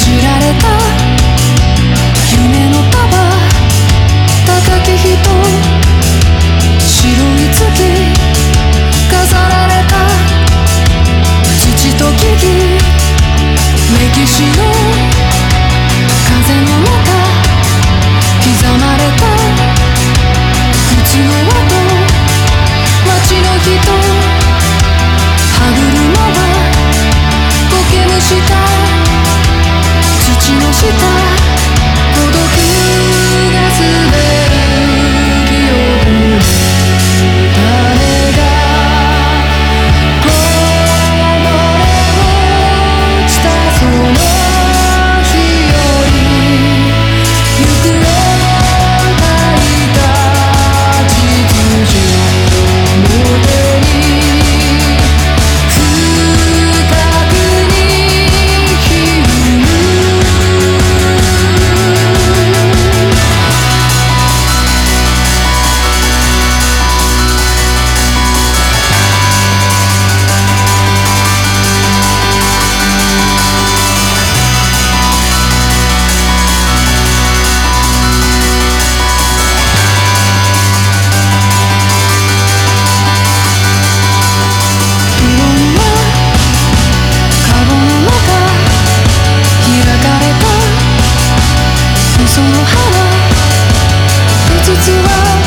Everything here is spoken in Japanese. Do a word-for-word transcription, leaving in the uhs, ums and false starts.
じられた夢の束、高き人、白い月、飾られた土と木々、歴史の風の中刻まれた靴の跡、街の人、歯車は苔むした土の下、孤独が滑る記憶の種がこぼれ落ちたその日より行方を吐いた秩序の手に深くにひるむ不穏なカゴの中開かれた嘘の花、うつつは